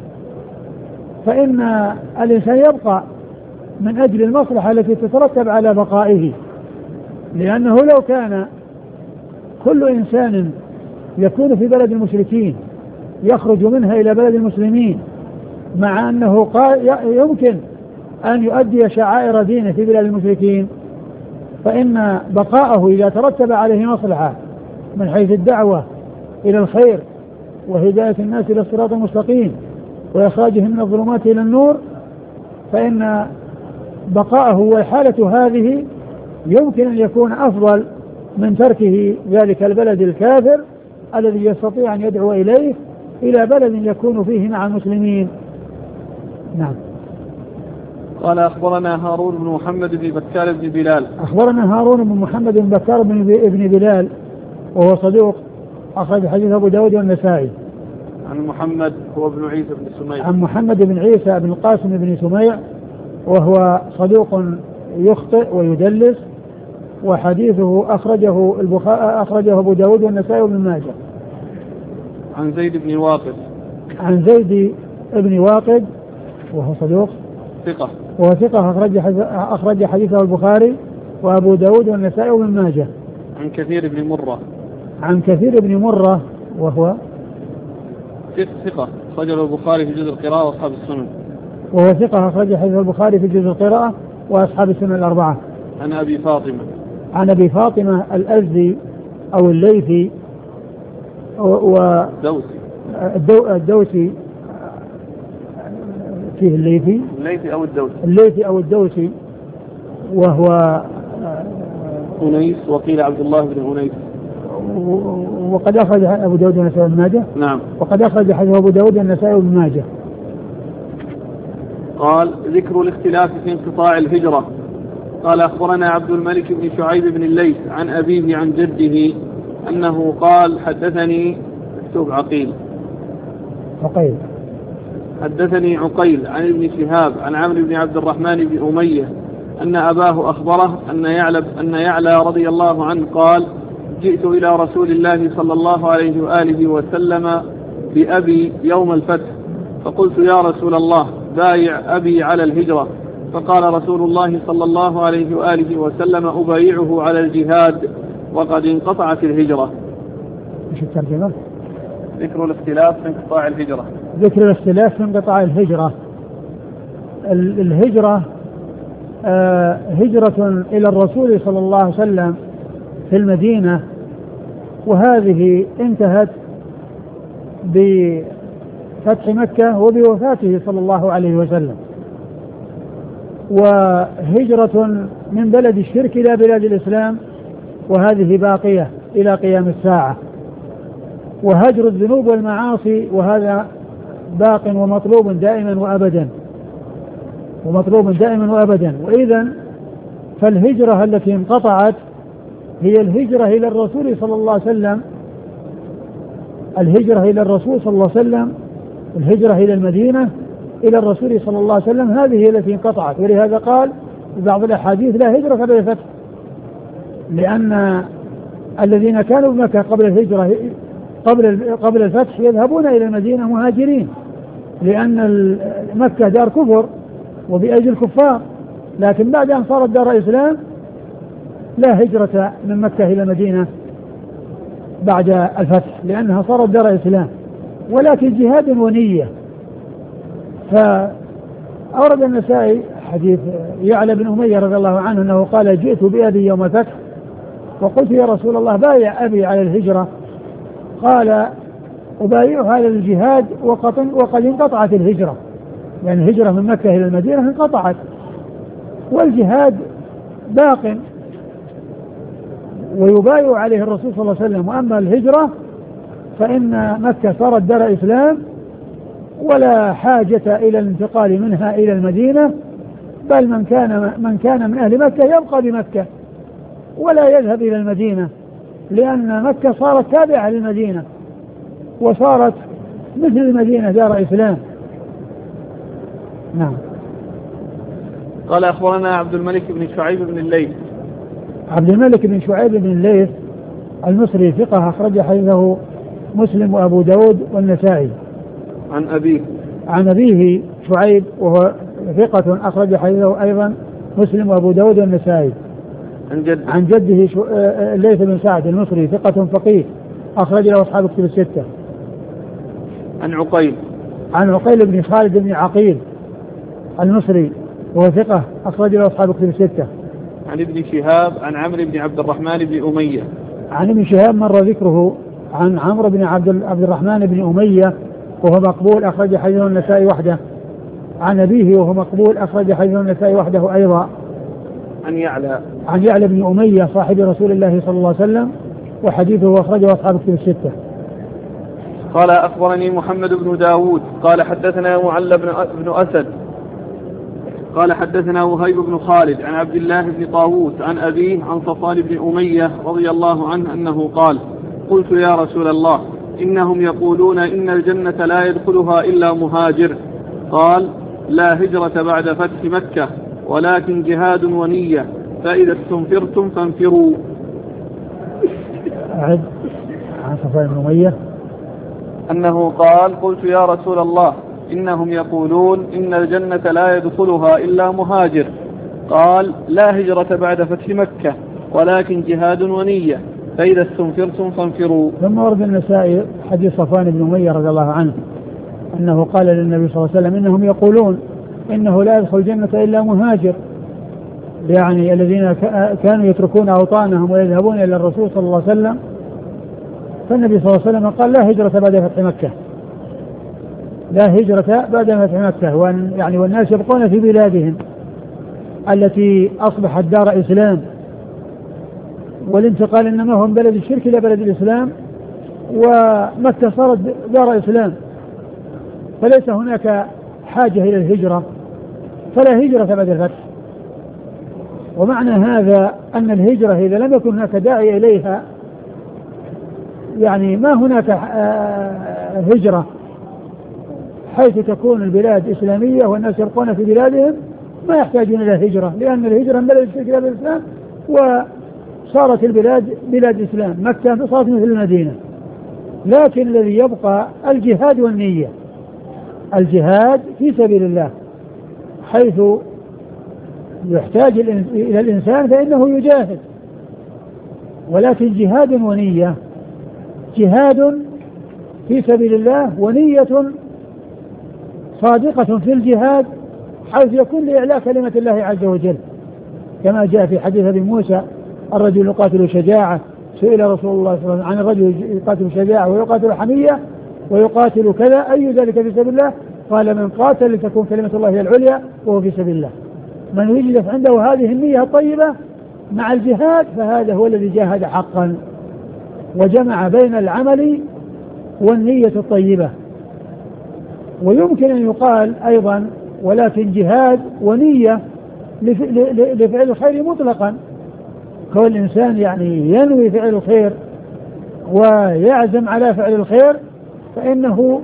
S2: فإن الإنسان يبقى من أجل المصلحة التي تترتب على بقائه، لأنه لو كان كل إنسان يكون في بلد المشركين يخرج منها إلى بلد المسلمين مع أنه يمكن أن يؤدي شعائر دينه في بلاد المشركين، فإن بقاءه إذا ترتب عليه مصلحة من حيث الدعوة إلى الخير وهداية الناس إلى الصراط المستقيم وإخراجهم من الظلمات إلى النور، فإن بقاءه والحالة هذه يمكن أن يكون أفضل من تركه ذلك البلد الكافر الذي يستطيع أن يدعو إليه إلى بلد يكون فيه مع المسلمين. نعم.
S1: قال: أخبرنا هارون بن محمد بن بكار بن بلال.
S2: أخبرنا هارون بن محمد بن بكار بن بلال وهو صدوق أخرج حديث أبو داود والنسائي.
S1: عن محمد هو ابن عيسى بن سميع.
S2: عن محمد بن عيسى بن القاسم بن سميع وهو صدوق يخطئ ويدلس، وحديثه أخرجه أبو داود والنسائي وابن ماجه.
S1: عن زيد بن واقد.
S2: عن زيد بن واقد وهو صدوق
S1: ثقة.
S2: وهو ثقة أخرج حديثه البخاري وأبو داود والنسائي وابن ماجه.
S1: عن كثير بن مرة.
S2: عن كثير بن مرة وهو
S1: ثقة أخرجه البخاري في جزء القراءة وأصحاب السنن.
S2: وهو ثقة أخرج حديث البخاري في جزء القراءة وأصحاب السنن الأربعة.
S1: عن أبي فاطمة.
S2: عن أبي فاطمة الأزدي أو الليثي الدوسي فيه الليثي أو الدوسي وهو
S1: أنيس وقيل عبد الله بن أنيس.
S2: وقد أخرج أبو داود والنسائي وابن ماجه.
S1: نعم.
S2: وقد أخرج حديث أبو داود والنسائي وابن ماجه.
S1: قال: ذكر الاختلاف في انقطاع الهجرة. قال: أخبرنا عبد الملك بن شعيب بن الليث عن أبيه عن جده أنه قال: حدثني عقيل عن ابن شهاب عن عمرو بن عبد الرحمن بن أمية أن أباه أخبره أن يعلى رضي الله عنه قال: جئت إلى رسول الله صلى الله عليه وآله وسلم بأبي يوم الفتح، فقلت: يا رسول الله، بايع أبي على الهجرة. فقال رسول الله صلى الله عليه وآله وسلم أبايعه على الجهاد وقد انقطعت الهجرة.
S2: ايش الترجمة؟
S1: ذكر الاختلاف في انقطاع الهجرة.
S2: ذكر الاختلاف في انقطاع الهجرة. الهجرة هجرة إلى الرسول صلى الله عليه وسلم في المدينة، وهذه انتهت بفتح مكة وبوفاته صلى الله عليه وسلم. وهجرة من بلد الشرك إلى بلاد الإسلام، وهذه باقية إلى قيام الساعة. وهجر الذنوب والمعاصي، وهذا باق ومطلوب دائما وأبدا. وإذن فالهجرة التي انقطعت هي الهجرة إلى الرسول صلى الله عليه وسلم، الهجرة إلى المدينة إلى الرسول صلى الله عليه وسلم، هذه هي التي انقطعت. ولهذا قال في بعض الأحاديث لا هجرة بعد الفتح، لأن الذين كانوا بمكة قبل الهجرة قبل الفتح يذهبون إلى المدينة مهاجرين، لأن مكة دار كفر وبأجل الكفار، لكن بعد أن صارت دار إسلام لا هجرة من مكة إلى المدينة بعد الفتح، لأنها صارت دار إسلام، ولكن جهاد ونية. فأورد النسائي حديث يعلى بن أمية رضي الله عنه أنه قال جئت بأبي يوم الفتح وقلت يا رسول الله بايع أبي على الهجرة، قال أبايعه على الجهاد وقد انقطعت الهجرة، يعني الهجرة من مكة إلى المدينة انقطعت، والجهاد باق ويبايع عليه الرسول صلى الله عليه وسلم. وأما الهجرة فإن مكة صارت دار إسلام ولا حاجة إلى الانتقال منها إلى المدينة، بل من كان من أهل مكة يبقى بمكة ولا يذهب إلى المدينة، لأن مكة صارت تابعة للمدينة وصارت مثل المدينة دار إسلام. نعم.
S1: قال أخبرنا عبد الملك بن شعيب بن الليث.
S2: عبد الملك بن شعيب بن الليث المصري ثقة أخرج حديثه مسلم وأبو داود والنسائي.
S1: عن
S2: أبيه شعيب وهو ثقة أخرج حديثه أيضا مسلم وأبو داود والنسائي. عن جده الليث بن سعد المصري ثقة فقيه أخرج له أصحاب كتب الستة. عن عقيل بن خالد بن عقيل المصري وهو ثقة أخرج له أصحاب كتب الستة.
S1: عن ابن شهاب عن عمرو بن عبد الرحمن بن أمية.
S2: عن ابن شهاب مر ذكره. عن عمرو بن عبد الرحمن بن أمية وهو مقبول أخرج حديثه النسائي وحده. عن أبيه وهو مقبول أخرج حديثه النسائي وحده أيضا. عن يعلى بن أمية صاحب رسول الله صلى الله عليه وسلم وحديثه أخرجه أصحاب كتب الستة.
S1: قال أخبرني محمد بن داود قال حدثنا معل بن أسد قال حدثنا وهيب بن خالد عن عبد الله بن طاووس عن أبيه عن صفوان بن أمية رضي الله عنه أنه قال قلت يا رسول الله إنهم يقولون إن الجنة لا يدخلها إلا مهاجر، قال لا هجرة بعد فتح مكة ولكن جهاد ونية، فإذا استنفرتم فانفروا.
S2: أعد عن صفوان بن أمية
S1: أنه قال قلت يا رسول الله إنهم يقولون إن الجنة لا يدخلها إلا مهاجر، قال لا هجرة بعد فتح مكة ولكن جهاد ونية، فإذا استنفرتم فانفروا.
S2: ثم ورد النسائي حديث صفوان بن أمية رضي الله عنه أنه قال للنبي صلى الله عليه وسلم إنهم يقولون إنه لا يدخل الجنة إلا مهاجر، يعني الذين كانوا يتركون أوطانهم ويذهبون إلى الرسول صلى الله عليه وسلم. فالنبي صلى الله عليه وسلم قال لا هجرة بعد فتح مكة، لا هجرة بعد فتح مكة، والناس يبقون في بلادهم التي أصبحت دار إسلام، والانتقال إنما هو من بلد الشرك إلى بلد الإسلام، ومكة صارت دار إسلام، فليس هناك حاجة إلى الهجرة، فلا هجرة بعد الفتح. ومعنى هذا أن الهجرة إذا لم يكن هناك داعي إليها، يعني ما هناك هجرة حيث تكون البلاد إسلامية والناس يبقون في بلادهم، ما يحتاجون إلى هجرة، لأن الهجرة من بلد الشرك إلى بلد الإسلام، وصارت البلاد بلاد إسلام، مكة صارت مثل المدينة. لكن الذي يبقى الجهاد والنية، الجهاد في سبيل الله، حيث يحتاج إلى الإنسان فإنه يجاهد، ولكن جهاد ونية، جهاد في سبيل الله ونية صادقة في الجهاد حيث يكون لإعلاء كلمة الله عز وجل، كما جاء في حديث أبي موسى الرجل يقاتل شجاعة، سئل رسول الله صلى الله عليه وسلم عن الرجل يقاتل شجاعة ويقاتل حمية ويقاتل كذا أي ذلك في سبيل الله؟ قال من قاتل لتكون كلمة الله هي العليا وهو في سبيل الله. من وجدت عنده هذه النية الطيبة مع الجهاد فهذا هو الذي جاهد حقا وجمع بين العمل والنية الطيبة. ويمكن أن يقال أيضا ولكن جهاد ونية لفعل الخير مطلقا، كل الإنسان يعني ينوي فعل الخير ويعزم على فعل الخير فإنه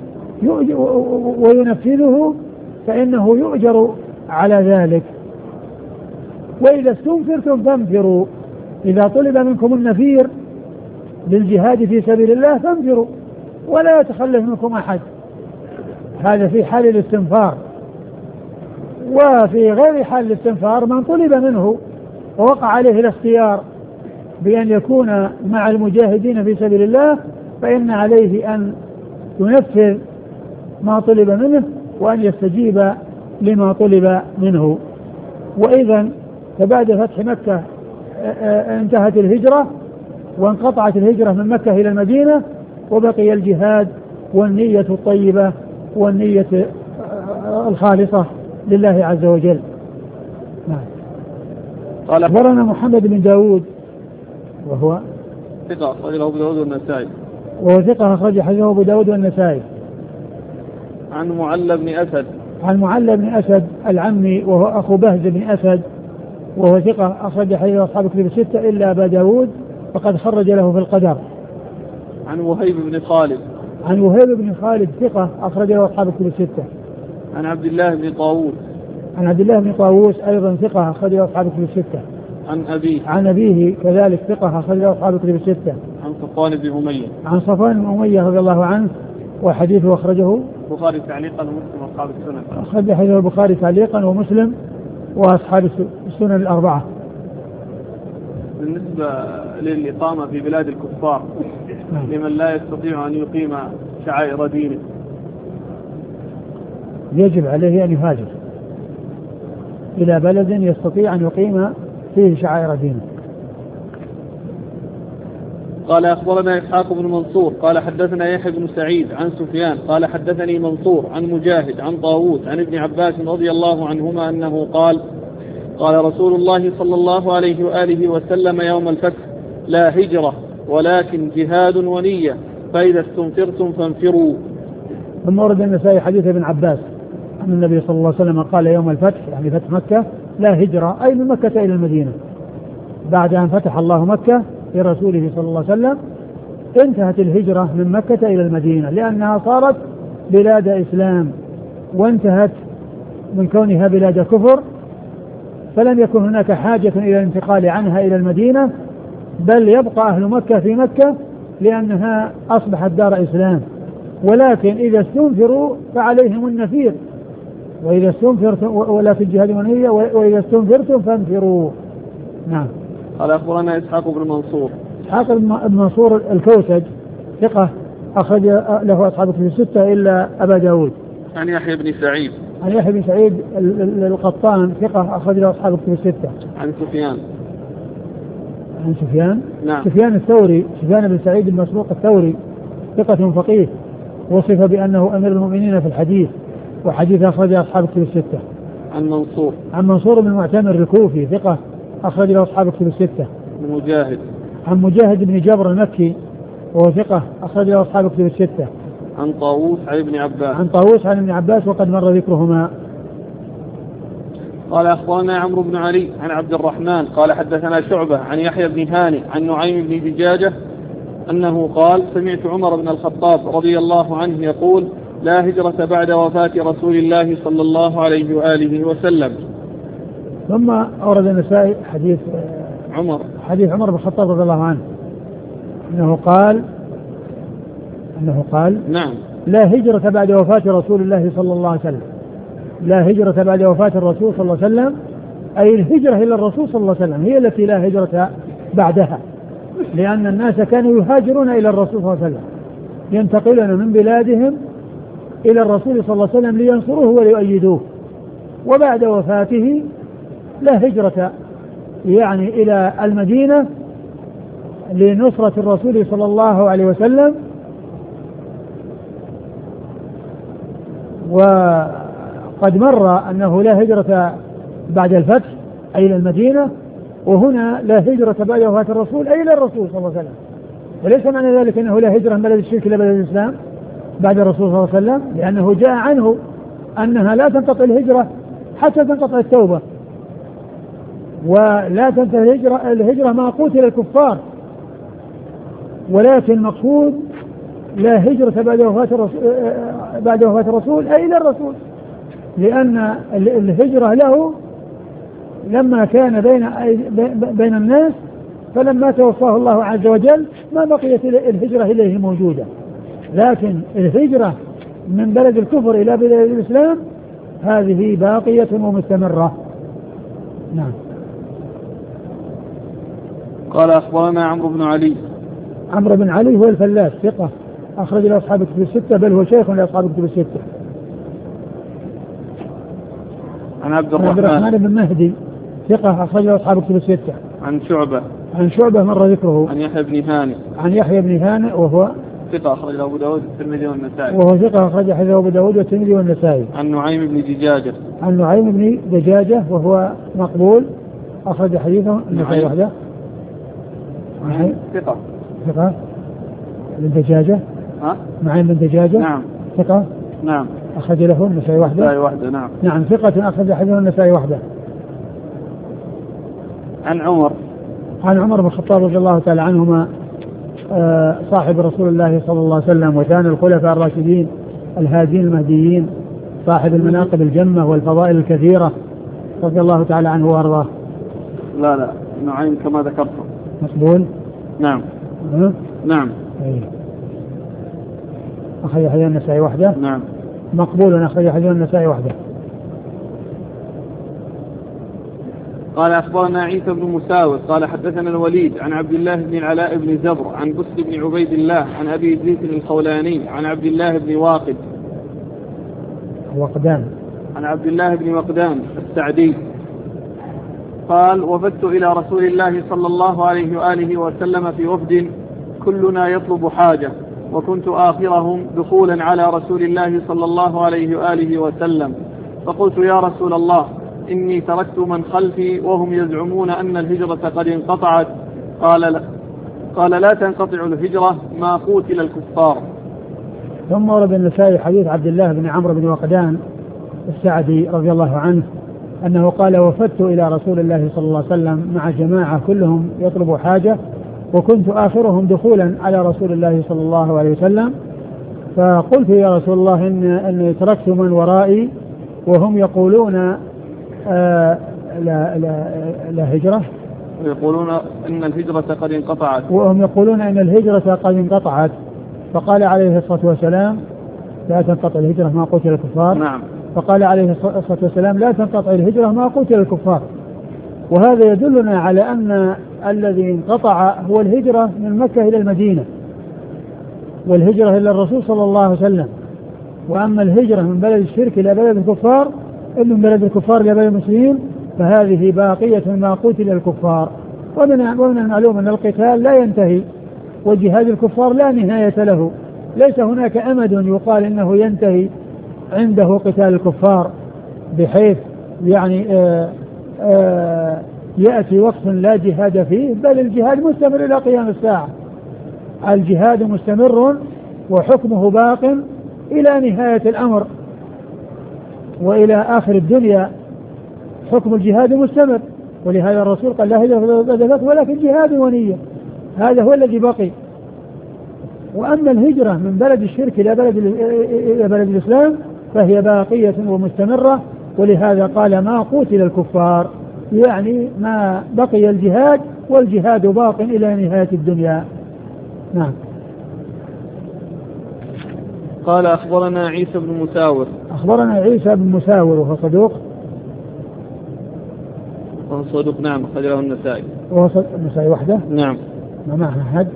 S2: وينفذه فإنه يؤجر على ذلك. وإذا استنفرتم فانفروا، إذا طلب منكم النفير للجهاد في سبيل الله فانفروا ولا يتخلف منكم أحد، هذا في حال الاستنفار. وفي غير حال الاستنفار من طلب منه ووقع عليه الاختيار بأن يكون مع المجاهدين في سبيل الله فإن عليه أن ينفذ ما طلب منه وأن يستجيب لما طلب منه. وإذا فبعد فتح مكة انتهت الهجرة وانقطعت الهجرة من مكة إلى المدينة وبقي الجهاد والنية الطيبة والنية الخالصة لله عز وجل. قال أخبرنا محمد بن داود وهو
S1: ثقة أخرجه أبو داود والنسائي،
S2: وهو ثقة أخرج حديثه أبو داود والنسائي.
S1: عن معل بن أسد،
S2: عن معل بن أسد العمي وهو أخو بهز بن أسد وهو ثقة أخرج حديث أصحاب الكتب الستة إلا أبا داود فقد خرج له في القدر.
S1: عن وهيب بن خالد،
S2: عن وهيب بن خالد ثقة أخرج له أصحاب الكتب الستة.
S1: عن عبد الله بن طاووس،
S2: عن عبد الله بن طاووس أيضا ثقة أخرج له أصحاب الكتب الستة. عن أبيه كذلك ثقة أخرج له أصحاب الكتب الستة.
S1: عن صفوان بن أمية،
S2: عن صفوان بن أمية رضي الله عنه وحديثه أخرجه
S1: البخاري تعليقا ومسلم وأصحاب السنن،
S2: أخرج حديث البخاري تعليقا ومسلم وأصحاب السنن الأربعة.
S1: بالنسبة للإقامة في بلاد الكفار لمن لا يستطيع أن يقيم شعائر دينه
S2: يجب عليه أن يهاجر إلى بلد يستطيع أن يقيم فيه شعائر دينه.
S1: قال أخبرنا إسحاق بن منصور قال حدثنا يحيى بن سعيد عن سفيان قال حدثني منصور عن مجاهد عن طاووس عن ابن عباس رضي الله عنهما أنه قال قال رسول الله صلى الله عليه وآله وسلم يوم الفتح لا هجرة ولكن جهاد ونية فإذا استنفرتم فانفروا.
S2: ثم ورد النسائي حديث ابن عباس أن النبي صلى الله عليه وسلم قال يوم الفتح يعني فتح مكة لا هجرة أي من مكة إلى المدينة، بعد أن فتح الله مكة لرسوله صلى الله عليه وسلم انتهت الهجرة من مكة إلى المدينة لأنها صارت بلاد إسلام وانتهت من كونها بلاد كفر، فلم يكن هناك حاجة إلى الانتقال عنها إلى المدينة بل يبقى أهل مكة في مكة لأنها أصبحت دار إسلام. ولكن إذا استنفروا فعليهم النفير وإذا استنفرتم ولكن جهاد ونية وإذا استنفرتم فانفروا. نعم.
S1: قال أخبرنا إسحاق بن منصور،
S2: إسحاق بن منصور الكوسج ثقة أخرج له أصحاب الكتب الستة إلا أبا داود.
S1: عن يحيى بن سعيد،
S2: عن يحيى بن سعيد القطان ثقة أخرج له أصحاب الكتب الستة.
S1: عن سفيان،
S2: عن سفيان
S1: نعم.
S2: سفيان الثوري، سفيان بن سعيد بن مسروق الثوري ثقة فقيه وصف بأنه أمير المؤمنين في الحديث وحديث أخرج أصحاب الكتب الستة.
S1: عن منصور،
S2: عن منصور بن معتمر الكوفي ثقة أخرج له أصحاب الكتب الستة.
S1: مجاهد،
S2: عن مجاهد بن جبر المكي وهو ثقة أخرج له أصحاب الكتب الستة.
S1: عن طاووس عن ابن عباس،
S2: عن طاووس عن ابن عباس وقد مر ذكرهما.
S1: قال أخبرنا عمرو بن علي عن عبد الرحمن قال حدثنا شعبة عن يحيى بن هاني عن نعيم بن دجاجة أنه قال سمعت عمر بن الخطاب رضي الله عنه يقول لا هجرة بعد وفاة رسول الله صلى الله عليه وآله وسلم.
S2: ثم أورد النسائي حديث عمر بن الخطاب رضي الله عنه أنه قال
S1: نعم
S2: لا هجرة بعد وفاة رسول الله صلى الله عليه وسلم، لا هجرة بعد وفاة الرسول صلى الله عليه وسلم أي الهجرة إلى الرسول صلى الله عليه وسلم هي التي لا هجرة بعدها، لأن الناس كانوا يهاجرون إلى الرسول صلى الله عليه وسلم، ينتقلون من بلادهم إلى الرسول صلى الله عليه وسلم لينصروه وليؤيدوه، وبعد وفاته لا هجرة يعني إلى المدينة لنصرة الرسول صلى الله عليه وسلم. وقد مر أنه لا هجرة بعد الفتح أي إلى المدينة، وهنا لا هجرة بعد وفاة الرسول أي إلى الرسول صلى الله عليه وسلم، وليس معنى ذلك أنه لا هجرة من بلد الشرك إلى بلد الإسلام بعد الرسول صلى الله عليه وسلم، لأنه جاء عنه أنها لا تنقطع الهجرة حتى تنقطع التوبة، ولا تنتهي الهجرة ما قتل الكفار، ولكن المقصود لا هجرة بعد وفاة الرسول أي إلى الرسول، لأن الهجرة له لما كان بين الناس، فلما توفاه الله عز وجل ما بقيت الهجرة إليه موجودة، لكن الهجرة من بلد الكفر إلى بلد الإسلام هذه باقية ومستمرة. نعم.
S1: قال أخبرنا عمرو بن علي.
S2: عمرو بن علي هو الفلاس ثقة أخرج له أصحاب الكتب الستة، بل هو شيخ لأصحاب الكتب الستة.
S1: عن عبد الرحمن
S2: بن مهدي ثقة أخرج له أصحاب الكتب الستة.
S1: عن شعبة
S2: مر ذكره. عن يحيى بن هانئ وهو
S1: ثقة أخرج له أبو داود والترمذي والنسائي.
S2: وهو ثقة أخرج له أبو داود والترمذي والنسائي.
S1: عن نعيم بن
S2: دجاجة وهو مقبول أخرج حديثه النسائي وحده. ثقة بن دجاجة. نعيم بن دجاجة.
S1: نعم.
S2: ثقة.
S1: نعم.
S2: أخرج له النسائي وحده.
S1: نعم.
S2: نعم ثقة أخرج حديثه النسائي وحده.
S1: عن
S2: عمر بن الخطاب رضي الله تعالى عنهما صاحب رسول الله صلى الله عليه وسلم وثاني الخلفاء الراشدين الهادين المهديين، صاحب المناقب الجمة والفضائل الكثيرة، رضي الله تعالى عنه وارضاه.
S1: لا نعيم كما ذكرت
S2: مقبول.
S1: نعم. نعم.
S2: أخرج حديث النسائي وحده.
S1: نعم.
S2: مقبول أخرج حديث النسائي وحده.
S1: قال أخبرنا عيسى بن مساوس قال حدثنا الوليد عن عبد الله بن العلاء بن زبر عن بسر بن عبيد الله عن أبي إدريس الخولاني عن عبد الله بن عن عبد الله بن وقدان السعدي قال وفدت إلى رسول الله صلى الله عليه وآله وسلم في وفد كلنا يطلب حاجة، وكنت آخرهم دخولا على رسول الله صلى الله عليه وآله وسلم، فقلت يا رسول الله إني تركت من خلفي وهم يزعمون أن الهجرة قد انقطعت. قال لا تنقطع الهجرة ما قتل الكفار.
S2: ثم ورد النسائي حديث عبد الله بن عمرو بن وقدان السعدي رضي الله عنه أنه قال وفدت إلى رسول الله صلى الله عليه وسلم مع جماعة كلهم يطلب حاجة، وكنت آخرهم دخولا على رسول الله صلى الله عليه وسلم، فقلت يا رسول الله إني تركت من ورائي وهم يقولون لا هجرة،
S1: ويقولون إن الهجرة قد انقطعت،
S2: وهم يقولون إن الهجرة قد انقطعت. فقال عليه الصلاة والسلام لا تنقطع الهجرة ما قتل الكفار.
S1: نعم.
S2: فقال عليه الصلاة والسلام لا تنقطع الهجرة ما قتل الكفار. وهذا يدلنا على أن الذي انقطع هو الهجرة من مكة إلى المدينة، والهجرة إلى الرسول صلى الله عليه وسلم. وأما الهجرة من بلد الشرك إلى بلد الكفار، من بلد الكفار إلى بلد المسلمين، فهذه باقية ما قتل الكفار. ومن المعلوم أن القتال لا ينتهي، وجهاد الكفار لا نهاية له، ليس هناك أمد يقال إنه ينتهي عنده قتال الكفار بحيث يعني يأتي وقت لا جهاد فيه، بل الجهاد مستمر إلى قيام الساعة. الجهاد مستمر وحكمه باق إلى نهاية الأمر وإلى آخر الدنيا، حكم الجهاد مستمر. ولهذا الرسول قال لا هجرة بعد الفتح ولكن جهاد ونية، هذا هو الذي بقي. وأما الهجرة من بلد الشرك إلى بلد الإسلام فهي باقية ومستمرة، ولهذا قال ما قتل الكفار، يعني ما بقي الجهاد، والجهاد باق إلى نهاية الدنيا. نعم.
S1: قال أخبرنا عيسى بن مساور.
S2: أخبرنا عيسى بن مساور وهو صدوق
S1: وهو صدوق نعم أخرج له النسائي.
S2: وهو النسائي وحده؟
S1: نعم.
S2: ما معه أحد؟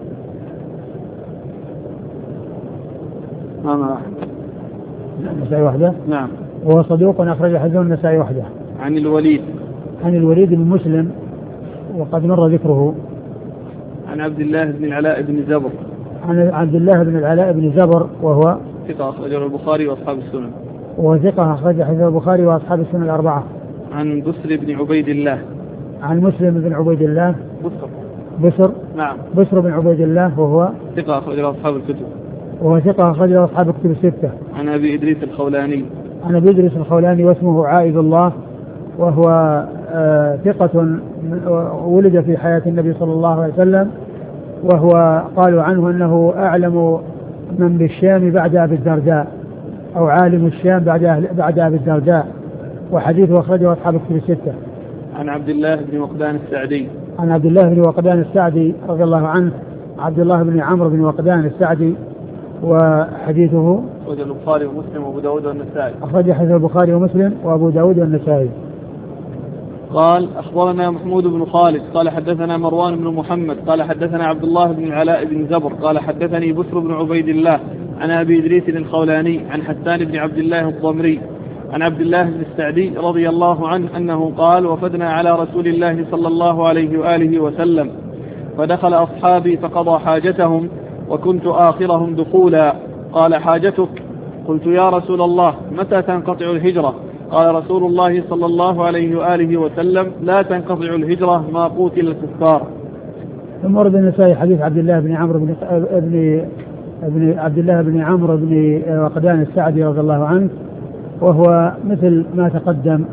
S1: ما معه أحد.
S2: النسائي وحده؟
S1: نعم.
S2: وهو صدوق أخرج حديثه النسائي وحده.
S1: عن الوليد.
S2: عن الوليد بن مسلم وقد مر ذكره.
S1: عن عبد الله بن العلاء بن زبر.
S2: عن عبد الله بن العلاء بن زبر وهو
S1: ثقة أخرجه البخاري وأصحاب السنن.
S2: وثقة أخرج حديث البخاري وأصحاب السنن الأربعة.
S1: عن بسر بن عبيد الله.
S2: عن مسلم بن عبيد الله. بسر.
S1: نعم.
S2: بسر بن عبيد الله وهو
S1: ثقة أخرجه أصحاب الكتب.
S2: وهو ثقة أخرجه أصحاب الكتب الستة.
S1: عن أبي إدريس الخولاني.
S2: عن أبي إدريس الخولاني واسمه عائذ الله وهو ثقة ولد في حياة النبي صلى الله عليه وسلم، وهو قالوا عنه أنه أعلم من بالشام بعد أبي الدرداء، أو عالم الشام بعد أبي الدرداء، وحديثه أخرجه أصحاب الكتب الستة.
S1: عن عبد الله بن وقدان السعدي.
S2: عن عبد الله بن وقدان السعدي رضي الله عنه، عبد الله بن عمرو بن وقدان السعدي، وحديثه
S1: أخرج البخاري ومسلم وأبو داود والنسائي.
S2: أخرج حديث البخاري ومسلم وأبو داود والنسائي.
S1: قال أخبرنا محمود بن خالد قال حدثنا مروان بن محمد قال حدثنا عبد الله بن العلاء بن زبر قال حدثني بسر بن عبيد الله عن أبي إدريس الخولاني عن حسان بن عبد الله الضمري عن عبد الله بن السعدي رضي الله عنه أنه قال وفدنا على رسول الله صلى الله عليه وآله وسلم فدخل أصحابي فقضى حاجتهم وكنت آخرهم دخولا قال حاجتك؟ قلت يا رسول الله متى تنقطع الهجرة؟ قال رسول الله صلى الله عليه وآله وسلم لا تنقطع الهجرة ما قوتل الكفار.
S2: ثم ورد النسائي حديث عبد الله بن عمرو بن عبد الله بن عمرو بن وقدان السعدي رضي الله عنه، وهو مثل ما تقدم.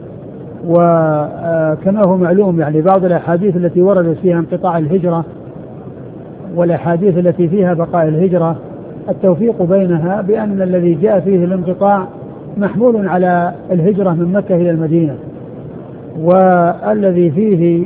S2: وكما هو معلوم يعني بعض الأحاديث التي وردت فيها انقطاع الهجرة والأحاديث التي فيها بقاء الهجرة التوفيق بينها بأن الذي جاء فيه الانقطاع محمول على الهجرة من مكة إلى المدينة، والذي فيه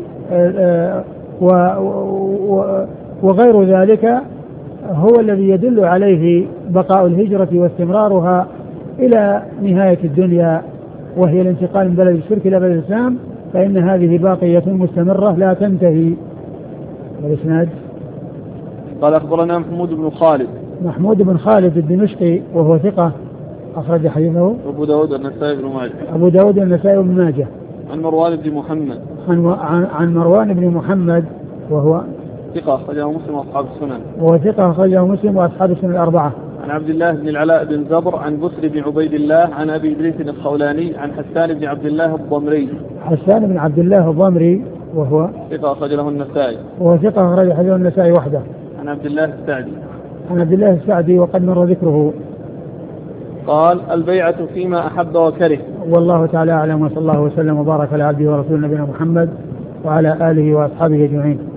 S2: وغير ذلك هو الذي يدل عليه بقاء الهجرة واستمرارها إلى نهاية الدنيا، وهي الانتقال من بلد الشرك إلى بلد الإسلام، فإن هذه باقية مستمرة لا تنتهي. والإسناد
S1: قال أخبرنا محمود بن خالد
S2: الدمشقي وهو ثقة أخرج حديثه
S1: أبو داود والنسائي
S2: بن ماجه.
S1: عن مروان بن محمد.
S2: عن مروان بن محمد وهو
S1: ثقة أخرجه مسلم وأصحاب السنن.
S2: وهو ثقة أخرجه مسلم وأصحاب السنن الأربعة.
S1: عن عبد الله بن العلاء بن زبر عن بسر بن عبيد الله عن أبي إدريس الخولاني عن حسان بن عبد الله الضمري.
S2: حسان بن عبد الله الضمري وهو
S1: ثقة أخرج له النسائي.
S2: وهو ثقة أخرج حديث النسائي وحده.
S1: عن عبد الله السعدي
S2: وقد مر ذكره.
S1: قال البيعة فيما أحب وكره.
S2: والله تعالى أعلم، وصلى الله وسلم وبارك على عبده ورسوله نبينا محمد وعلى آله وأصحابه أجمعين.